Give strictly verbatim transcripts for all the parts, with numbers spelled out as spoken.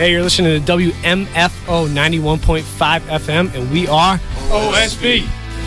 Hey, you're listening to W M F O ninety-one point five F M, and we are O S B.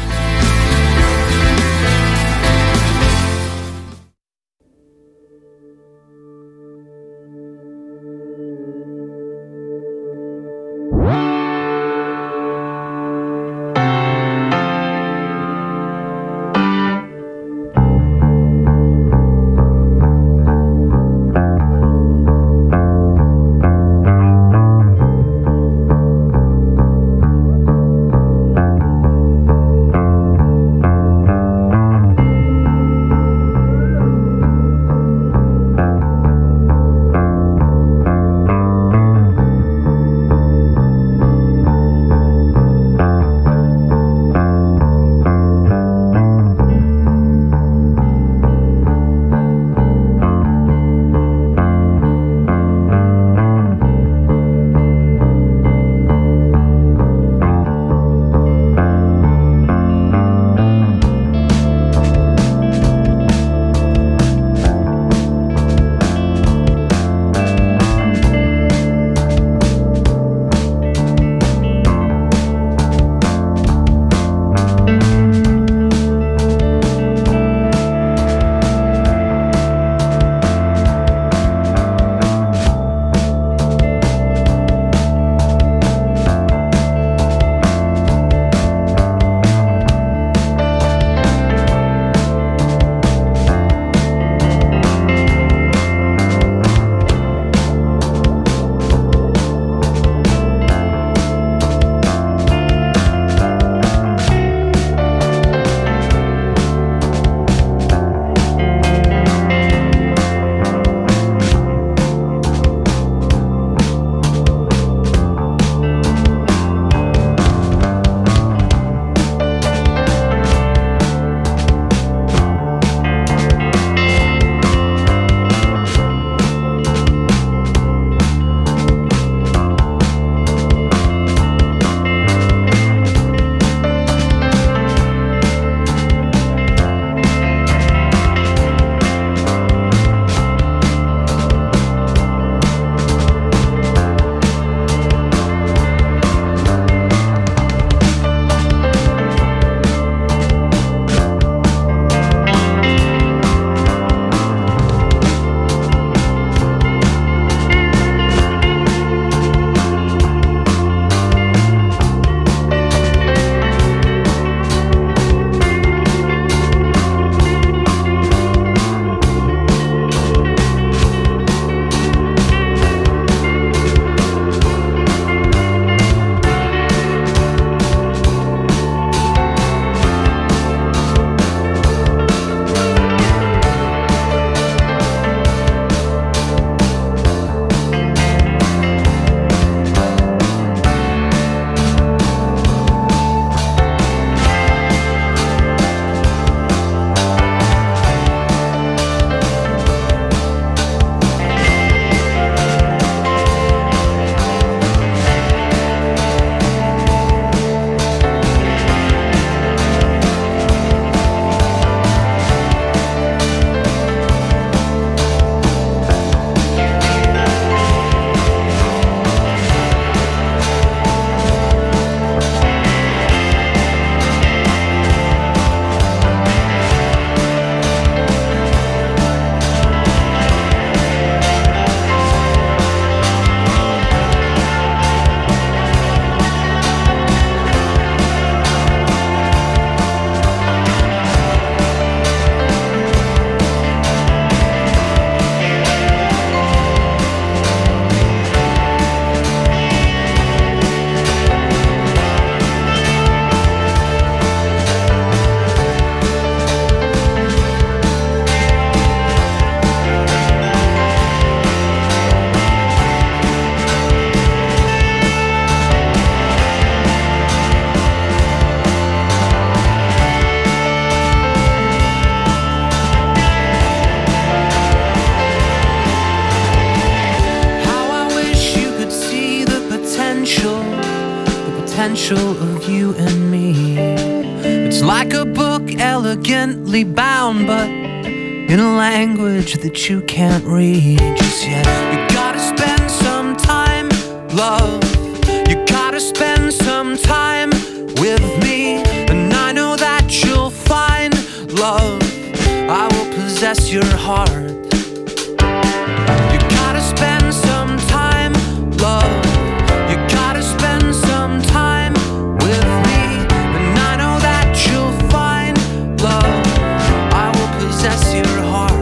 potential of you and me. It's like a book elegantly bound, but in a language that you can't read just yet. You gotta spend some time love. You gotta spend some time with me, and I know that you'll find love. I will possess your heart. You gotta spend some time, love. You gotta spend some time with me, and I know that you'll find love. I will possess your heart.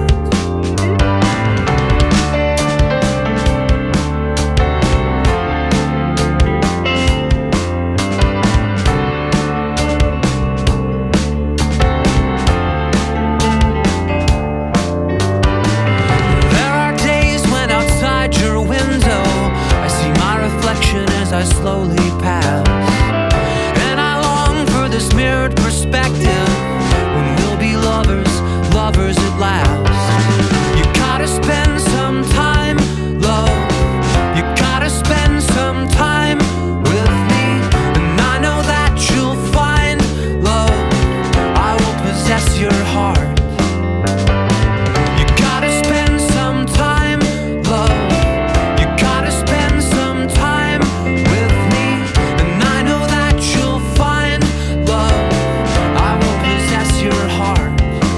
I slowly pass, and I long for this mirrored perspective when we'll be lovers, lovers at last. You gotta spend some time, love. You gotta spend some time with me, and I know that you'll find love. I will possess your heart. You gotta spend some time, love. You gotta spend some time with me, and I know that you'll find love. I will possess your heart.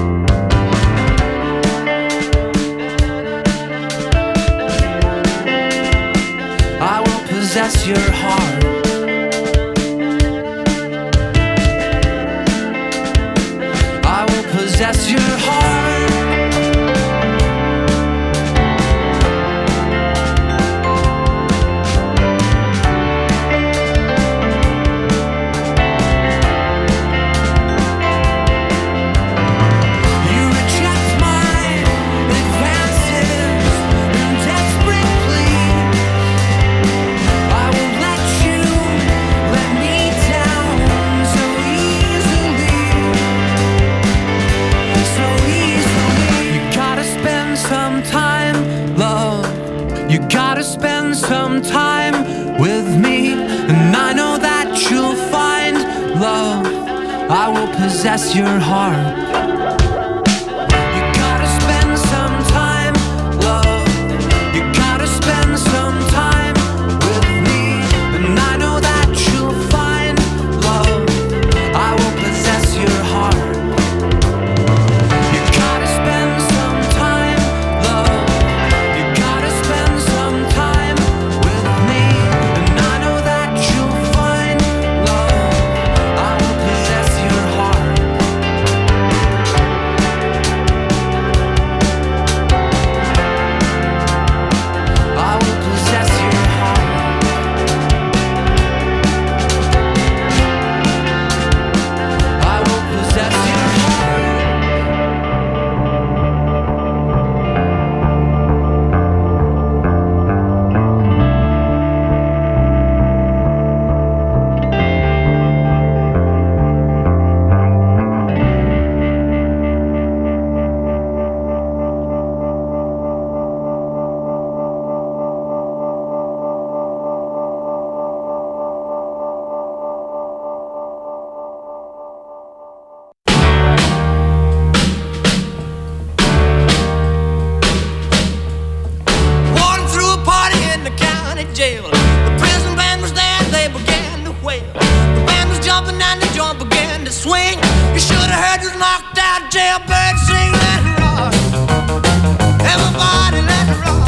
I will possess your heart. I will possess your heart. You gotta spend some time with me, and I know that you'll find love. I will possess your heart. You gotta spend some time, love. You gotta spend some time with me, and I know that you'll find love. I will possess your heart. You gotta spend some time, love. You gotta spend some time with me, and I know that you'll find love. I will possess your heart. I will possess your heart. I will possess your heart. Walking through a party in the county jail. The prison band was there, they began to wail. The band was jumping and the joint began to swing. You should have heard this knocked out jailbird sing. Let it rock, everybody let it rock.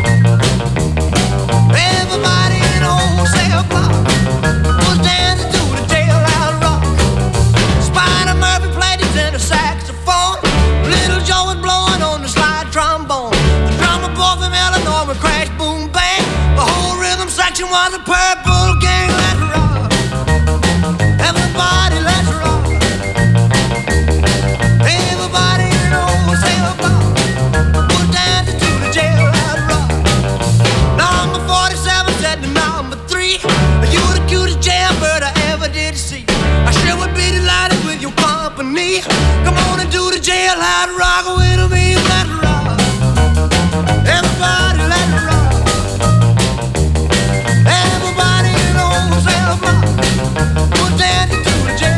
Everybody in the whole cell block was dancing to the jailhouse rock. Spider Murphy played his tenor saxophone. Little Joe was blowing on the slide trombone. The drummer boy from Illinois would crash, boom, bang. The whole rhythm section was a purple gang. Let's rock, everybody, let's rock. Everybody in the whole cell block was dancing to the jailhouse rock. Number forty-seven said to number three, you were the cutest jailbird I ever did see. I sure would be delighted with your company. Come on and do the jailhouse rock with me. Let's rock, everybody, let's rock. Everybody in the whole cell block was dancing to the jailhouse.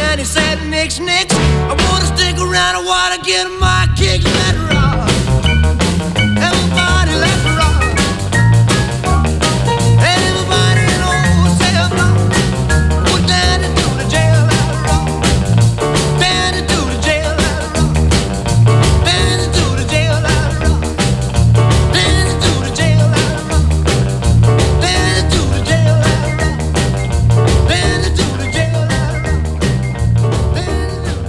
and he said, "Nix, nix, I wanna stick around, I wanna get my kicks, let it rock. Everybody, let's rock. Everybody in old cell block, put down into the jail, let it rock. Down into the jail, let it rock. Down into the jail, let it rock. Down into the jail, let it rock. Down into the jail, let it rock. Down into the jail, let it rock. Down into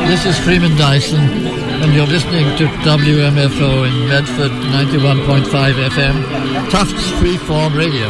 This is Freeman Dyson, and you're listening to W M F O in Medford, ninety-one point five F M, Tufts Freeform Radio.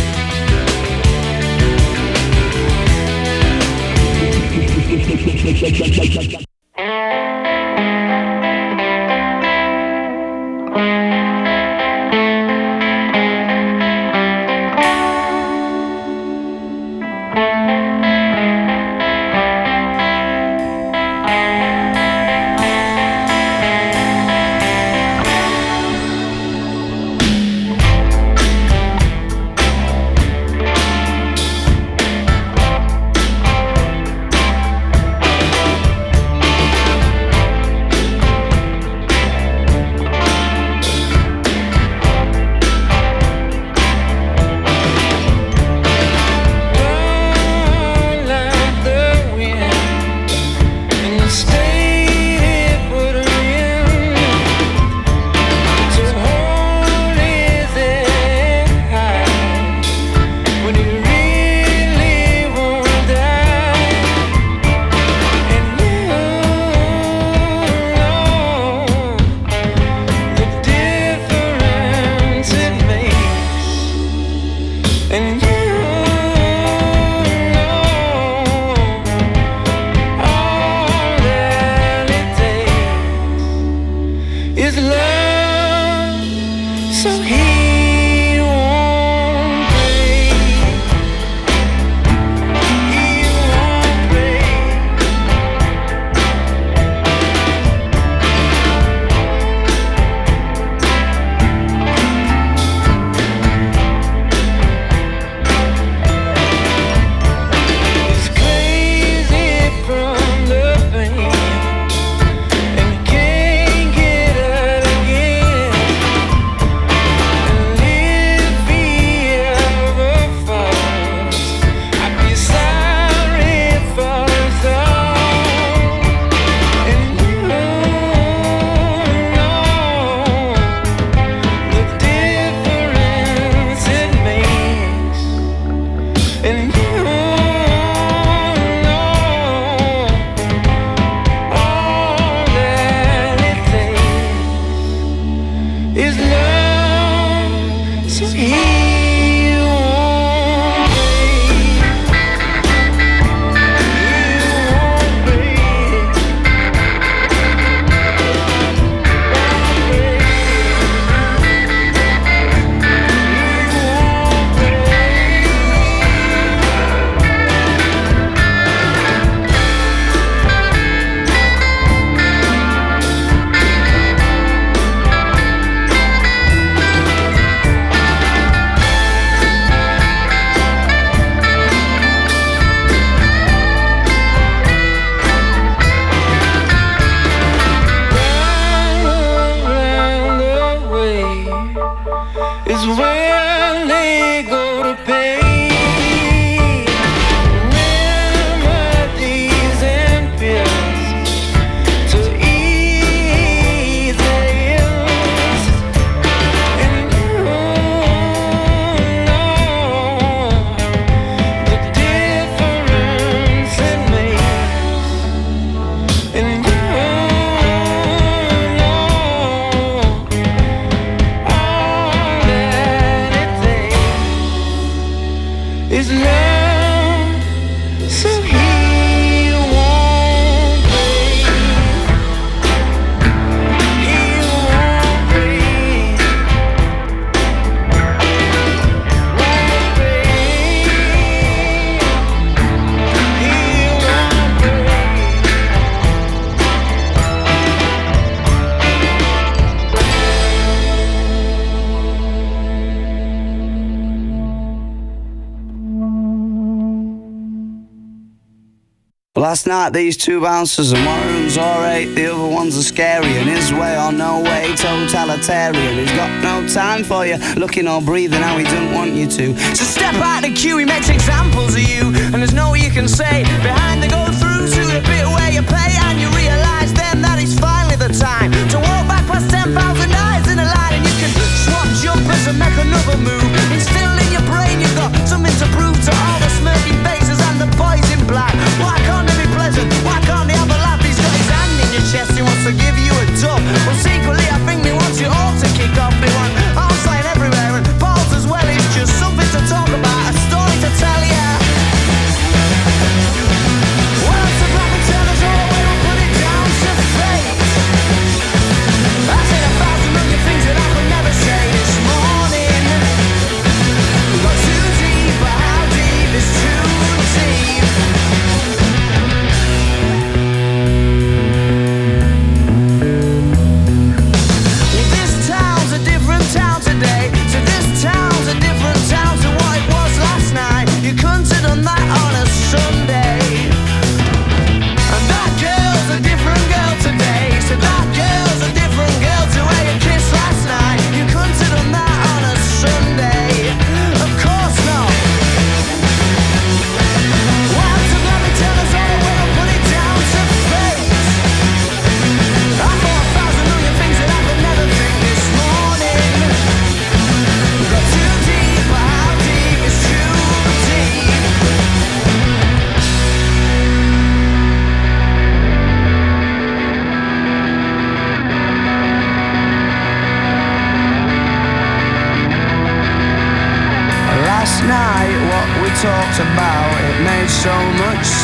Last night these two bouncers, and one of them's alright, the other one's a scary, and his way or no way, totalitarian. He's got no time for you, looking or breathing how he doesn't want you to. So step out the queue, he makes examples of you, and there's no you can say. Behind the go through to the bit where you pay, and you realise then that it's finally the time to walk back past ten thousand eyes in a line, and you can swap jumpers and make another move. Instilled in your brain you've got something to prove to all the smirking faces and the boys in black. Why can't they be pleasant? Why can't they have a laugh? He's got his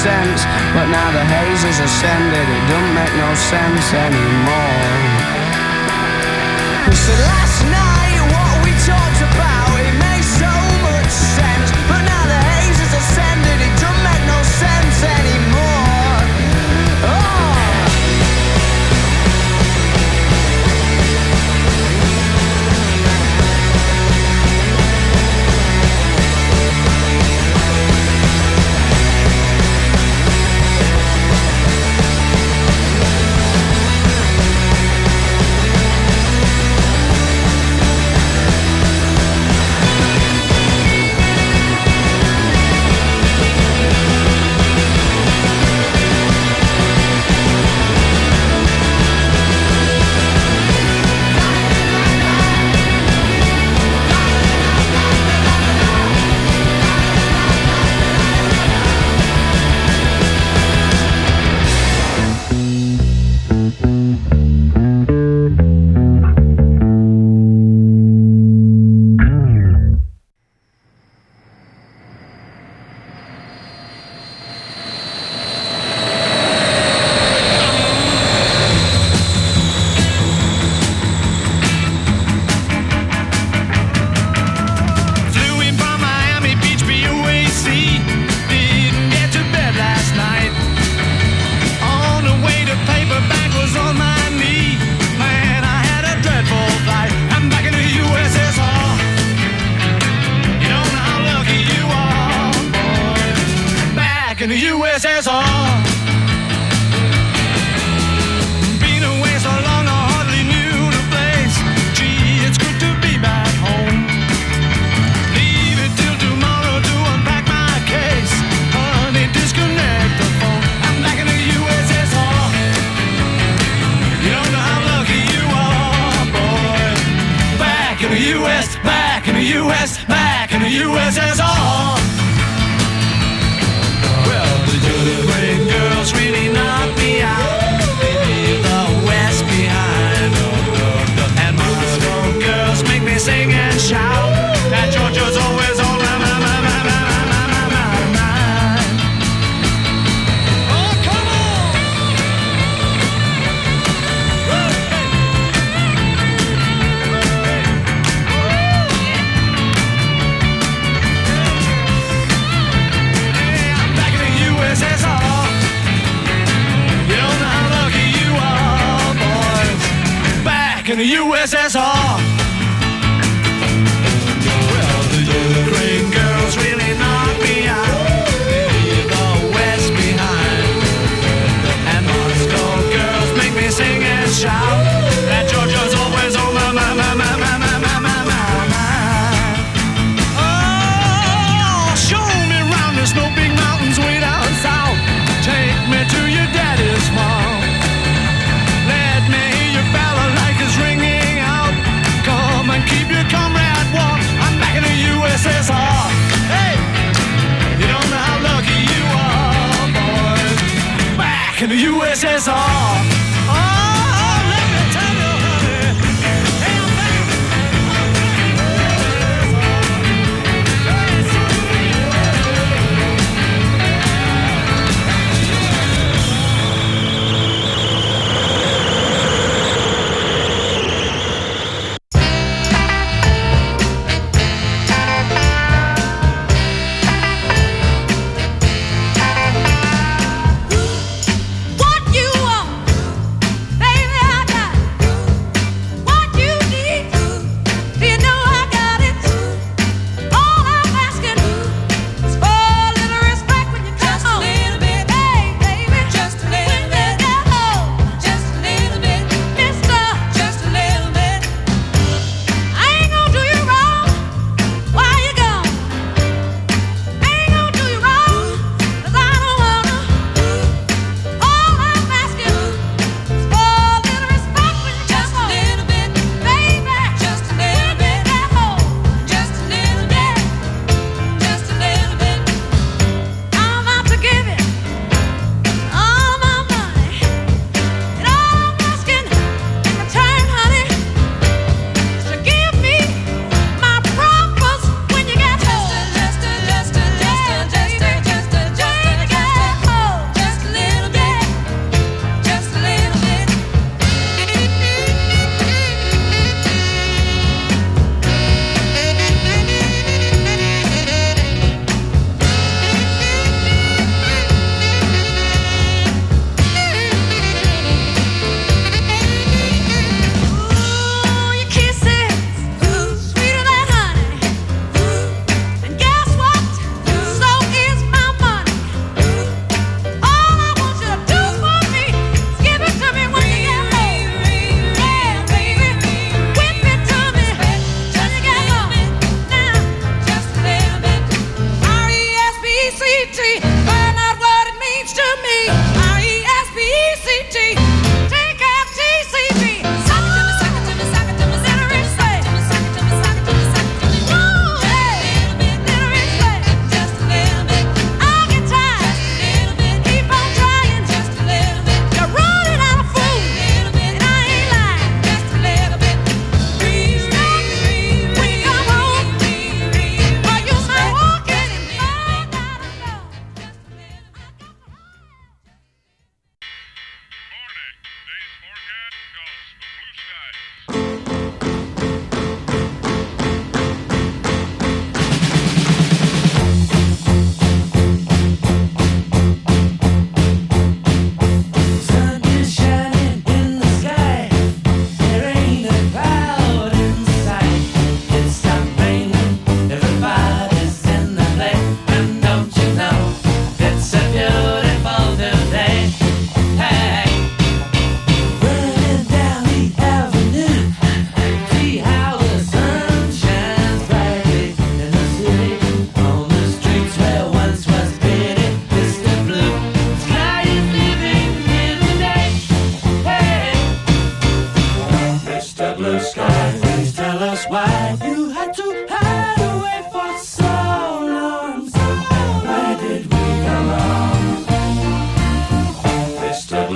sense. But now the haze has ascended, it don't make no sense anymore. So last night what we talked about, it made so much sense. But now the haze has ascended, it don't make no sense anymore. Oh. In the U S S R. Been away so long I hardly knew the place. Gee, it's good to be back home. Leave it till tomorrow to unpack my case. Honey, disconnect the phone. I'm back in the U S S R. You don't know how lucky you are, boy. Back in the U S, back in the U S, back in the U S S R. The great girls really knock me out. They leave the West behind. And Moscow girls make me sing and shout. And Georgia's always on my, my, my, my, my, my, my, my mind. Oh, come on! Hey, I'm back in the U S S R. In the U S S R. Well, the Ukraine girls really knock me out. They leave the West behind. And Moscow girls make me sing and shout. And Georgia's always on my, my, my, my, my, my, my, my, my, my. Oh, show me round the snow big mountains way down south. Take me to your daddy's farm. Let me hear your balalaikas ringing out. Come and keep your comrade warm. I'm back in the U S S R. Hey, you don't know how lucky you are, boy. Back in the U S S R. Oh, let me tell you, honey. Hey, I'm back. What you want?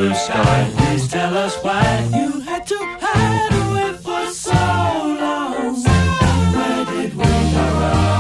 blue sky. Please tell us why you had to hide away for so long. Where did we go wrong?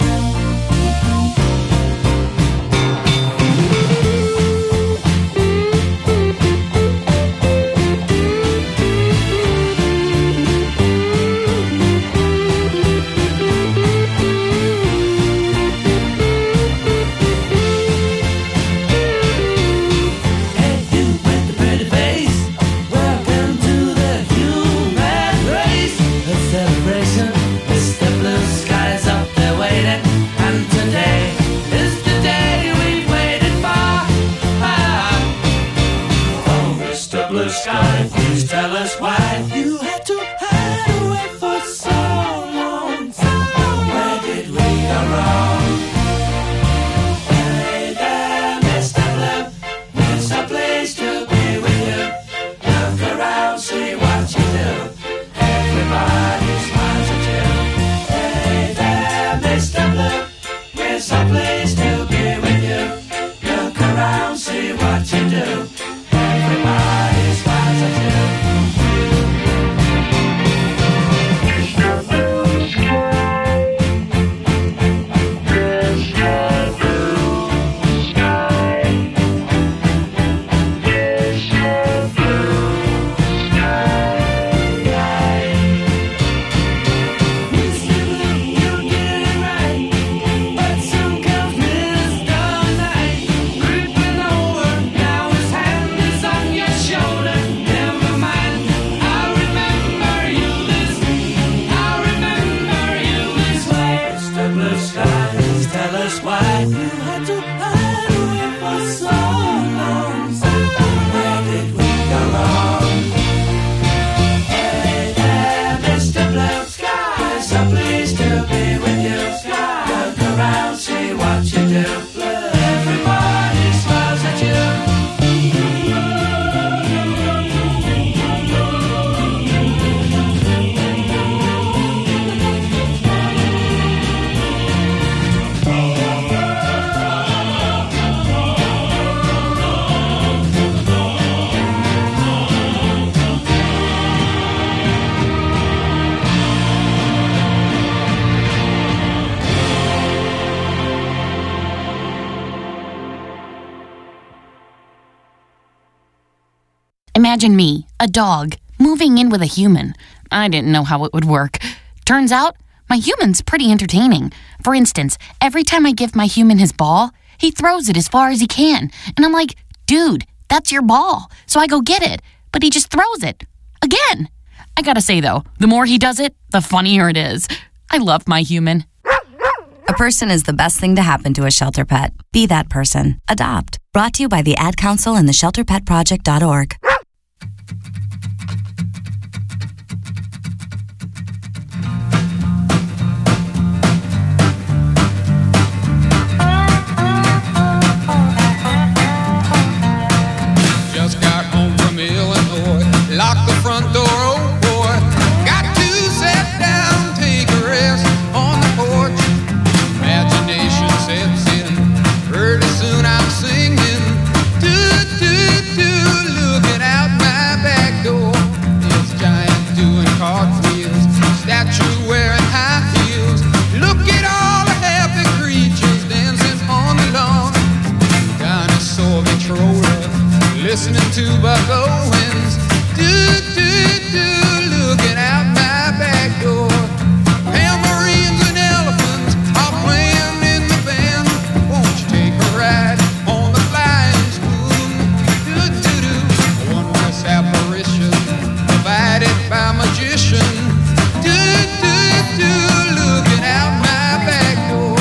Sky, please tell us why you had to hide away for so long. Where did we go wrong? Hey there, Mister Blue, it's a place to be with you. Look around, see what you do. Everybody smiles at you. Hey there, Mister Blue, it's a place to be with you. Look around, see what you do. Everybody smiles at you. Imagine me, a dog, moving in with a human. I didn't know how it would work. Turns out, my human's pretty entertaining. For instance, every time I give my human his ball, he throws it as far as he can. And I'm like, dude, that's your ball. So I go get it. But he just throws it. Again. I gotta say, though, the more he does it, the funnier it is. I love my human. A person is the best thing to happen to a shelter pet. Be that person. Adopt. Brought to you by the Ad Council and the shelter pet project dot org. Just got home from Illinois, locked the front door, oh boy. Got to sit down, take a rest on the porch. Imagination sets in, pretty soon I'm singing. Do, do, do, looking out my back door. This giant doing cartwheels, statue wearing high heels. Look at all the happy creatures dancing on the lawn. Dinosaur controller, listening to Buck Owens. Do, do, do, looking out my back door. Tambourines and elephants are playing in the band. Won't you take a ride on the flying spoon? Do, do, do, a wondrous apparition provided by magician. Do, do, do, looking out my back door.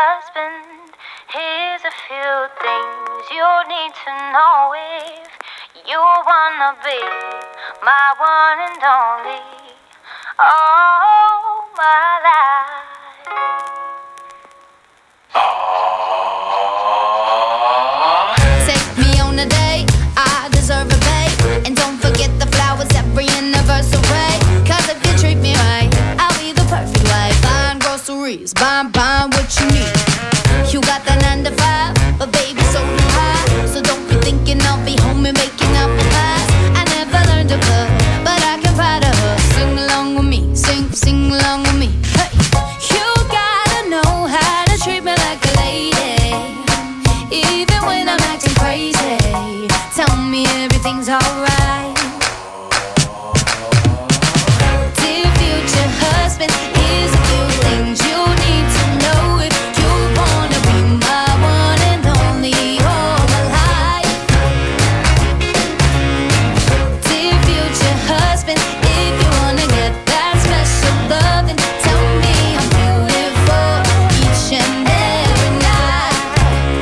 husband. Here's a few things you need to know if you wanna be my one and only. All my life. Take me on a date, I deserve a babe. And don't forget the flowers every anniversary. Cause if you treat me right, I'll be the perfect wife. Buying groceries, buying, buying what you need. You got that nine to five, but baby so do I. So don't be thinking I'll be home and making up the pies. I never learned to cook, but I can pie to her. Sing along with me, sing, sing along with me. Hey, you gotta know how to treat me like a lady, even when I'm acting crazy. Tell me everything's alright. Dear future husband, here's a few things you need to know if you wanna be my one and only all my life. Dear future husband, if you wanna get that special loving, tell me I'm beautiful each and every night.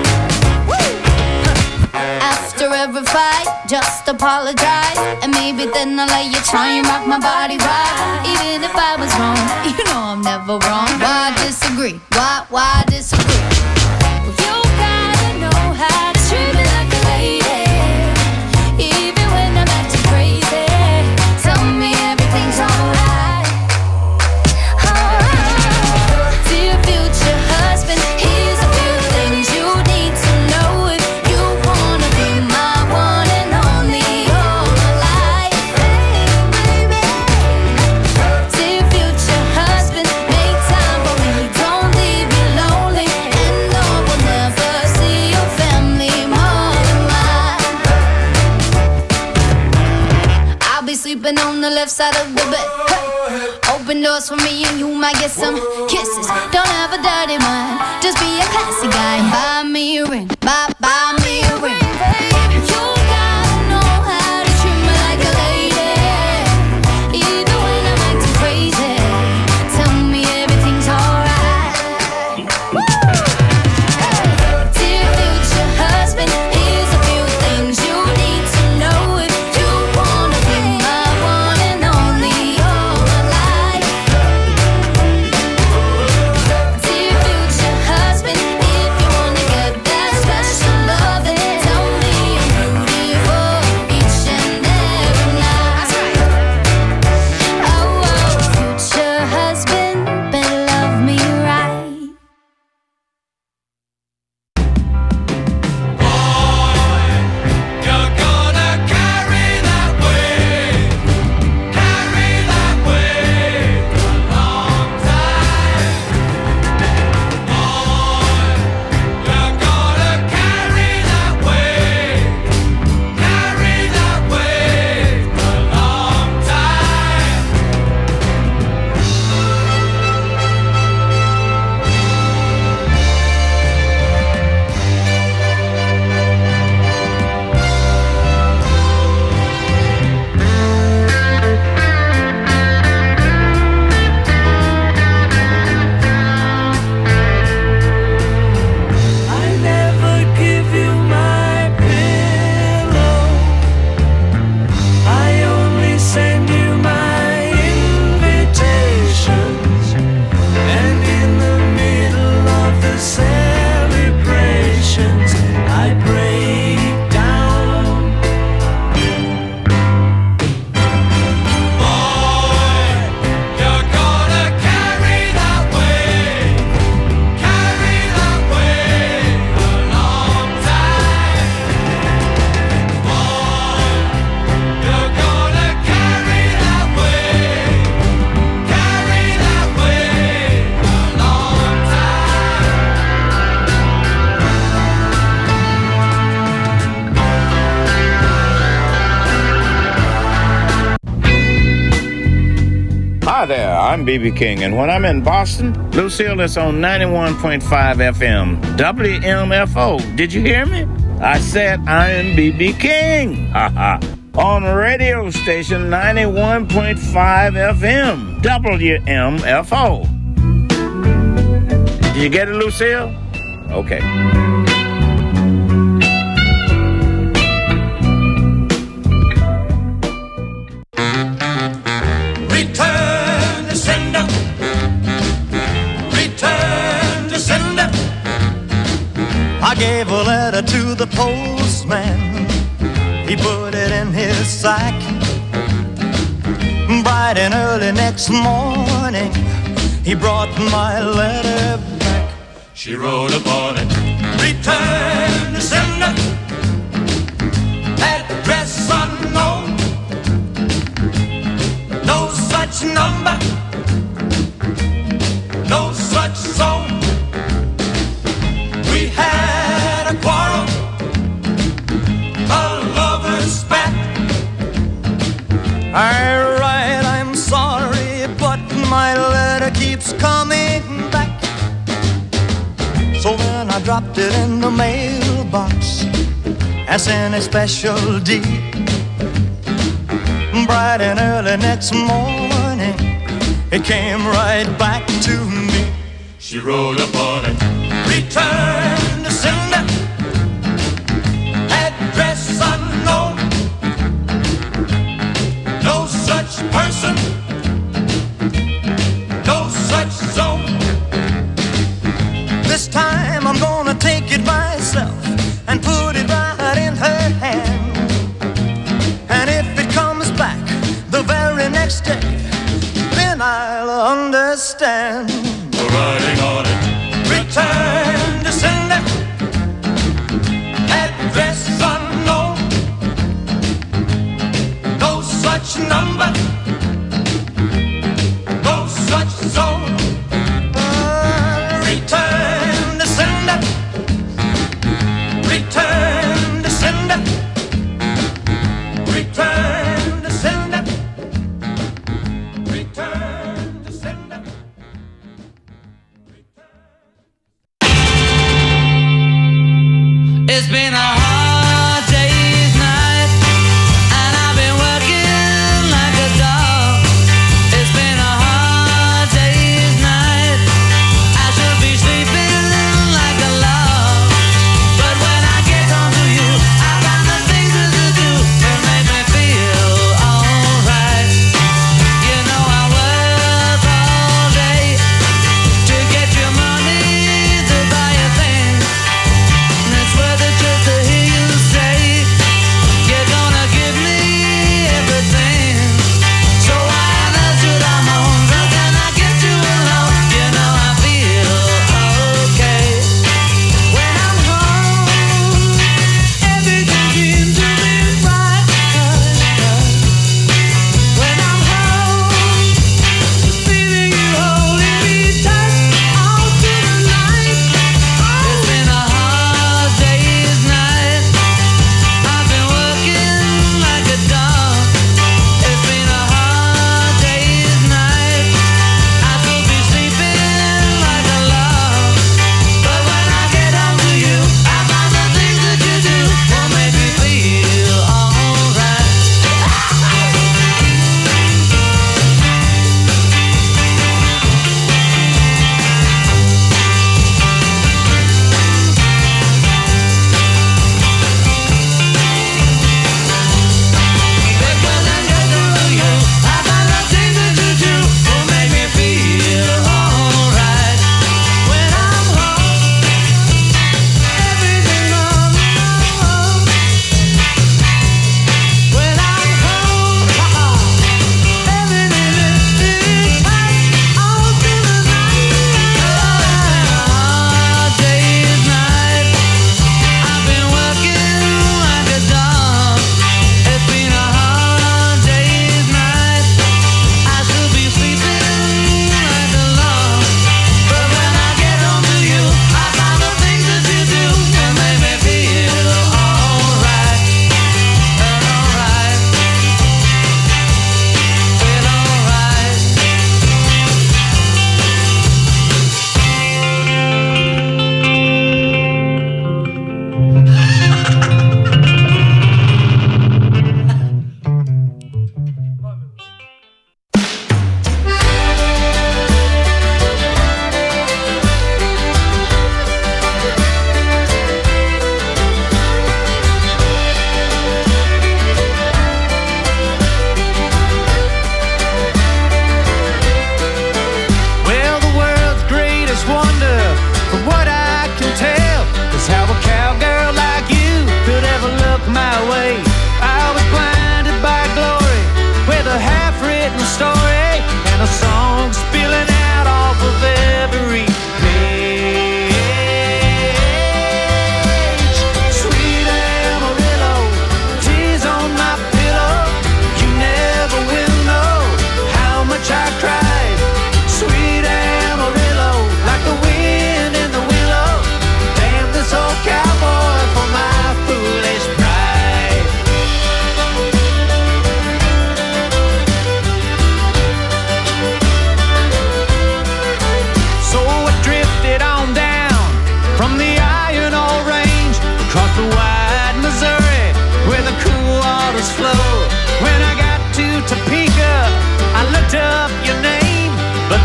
After every fight, just apologize, and maybe then I'll let you try and rock my body right. Even if I was wrong, you know I'm never wrong. Why disagree? Why, why disagree? Well, you gotta know how to treat me like a lady, even when I'm acting crazy. Tell me everything's alright. Alright. Dear future husband, here's a few things you need to know if you wanna be my one and only all my life. Dear future husband, make time for me, don't leave me lonely, and no one never see your family more than mine. I'll be sleeping on the left side of the bed. Hey. Open doors for me and you might get some kisses. Don't have a dirty mind, just be a classy guy. Buy me a ring, buy, buy me a ring. You gotta know how to treat me like a lady, even when I'm acting crazy. Tell me everything's alright. Dear future husband, here's a few things you need to know if you wanna be my one and only all my life. Dear future husband, if you wanna get that special loving, tell me I'm beautiful each and every night. Oh, oh, future husband, better love me right. You're gonna carry that weight, carry that weight a long time. Boy, you're gonna carry that weight, carry that weight a long time. I never give you my pillow. I only send you my invitations. And in the middle of the celebrations, I break down. Boy, you're gonna carry that weight, carry that weight a long time. Boy, you're gonna carry that weight, carry that weight a long Hi there, I'm B B King, and when I'm in Boston, Lucille is on ninety-one point five F M, W M F O. Did you hear me? I said I'm B B King. Ha ha. On radio station ninety-one point five F M, W M F O. Did you get it, Lucille? Okay. Return to sender. Return to sender. I gave a letter to the postman. He put it in his sack. Bright and early next morning, he brought my letter back. She wrote upon it, return to sender, address unknown, no such number, no such zone. We had a quarrel, a lover's spat. I write, I'm sorry, but my letter keeps coming back. So then I dropped it in the mailbox as in a special deed. Bright and early next morning, it came right back to me. She wrote upon it, return to sender, address unknown, no such person, no such zone. This time I'm gonna take it myself and put it right in her hand. And if it comes back the very next day, then I'll understand. Writing on it, return to sender, address unknown, no such number, no such zone. Uh, return to sender, return to sender, return to sender, return to sender. It's been a hard day's night, and I've been working like a dog. It's been a hard day's night. I should be sleeping like a log, but when I get home to you, I got the things to do that make me feel alright. You know I work all day to get your money to buy a thing. And it's worth it just to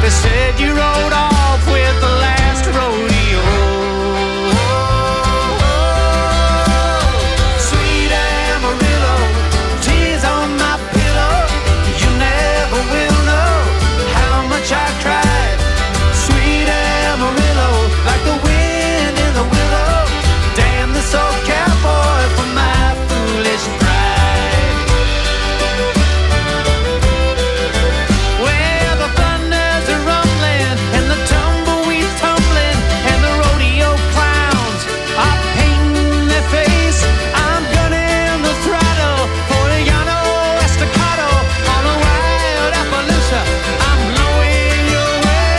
They said you rode off with the last rodeo. Sweet Amarillo, tears on my pillow. You never will know how much I cried. Sweet Amarillo, like the wind in the willow. Damn this old cowboy for my foolish pride. Well, the thunders are rumbling and the tumbleweeds tumbling and the rodeo clowns are painting their face. I'm gunning the throttle for a Llano Estacado on a wild Appaloosa. I'm blowing your way.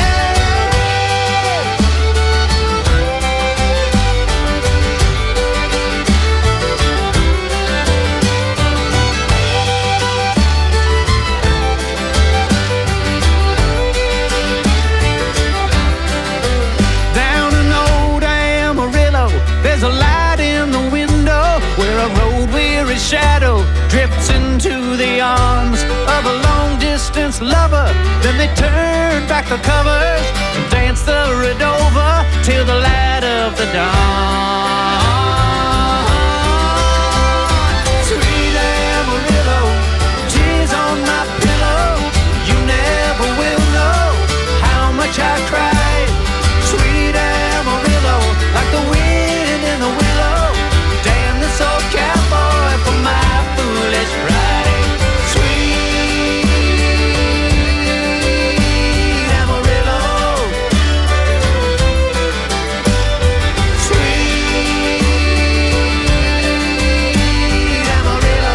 Down in old Amarillo, there's a light in the window where a road-weary shadow drifts into the arms of a long-distance lover. Then they turn back the covers and dance the Redova till the light of the dawn. Sweet Amarillo, tears on my pillow. You never will know how much I cried. Sweet Amarillo, like the wind in the willow. Damn this old cowboy for my foolish pride. Sweet Amarillo, sweet Amarillo.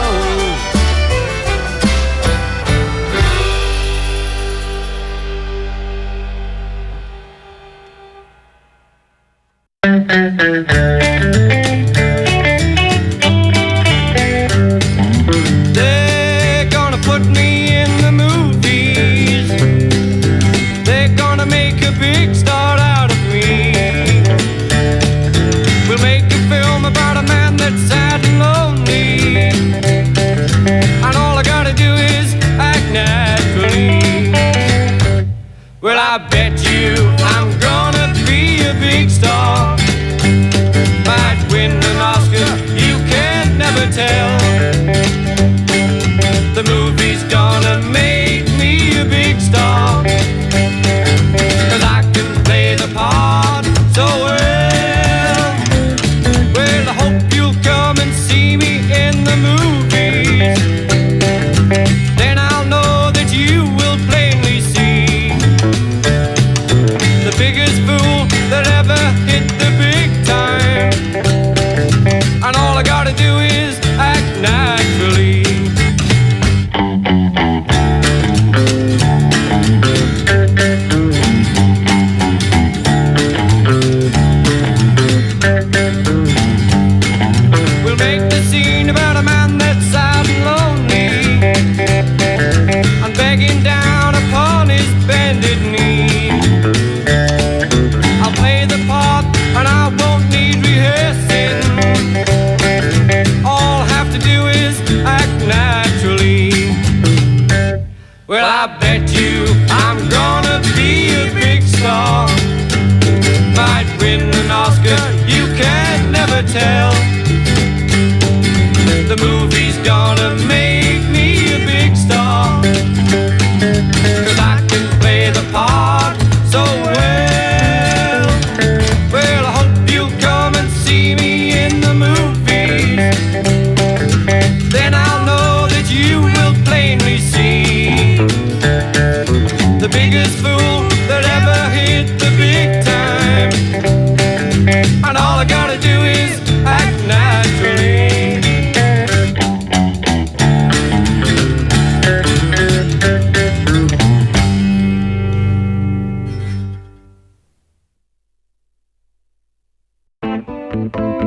They're gonna put me in the movies. They're gonna make a big star out of me. We'll make a film about a man that's sad and lonely, and all I gotta do is act naturally. Well, I bet you I'm gonna be a big star. Might win an Oscar, you can never tell. The movie's gonna make me a big star, 'cause I can play the part so well. Well, I hope you'll come and see me in the movies. Then I'll know that you will plainly see the biggest fool that ever hit the big time. And all I gotta do is act naturally. We'll make the scene about a man that's sad and lonely and begging down upon his bended knee. I'll play the part and I won't need rehearsing. All I have to do is act naturally. Well, I bet you I'm gonna be a big star. Might win an Oscar, you can never tell. The movie's gonna make me a big star, 'cause I can play the part so well. Well, I hope you'll come and see me in the movies. Then I'll know that you will plainly see the biggest fool that ever hit the big time. And all I gotta do is act naturally. Thank you.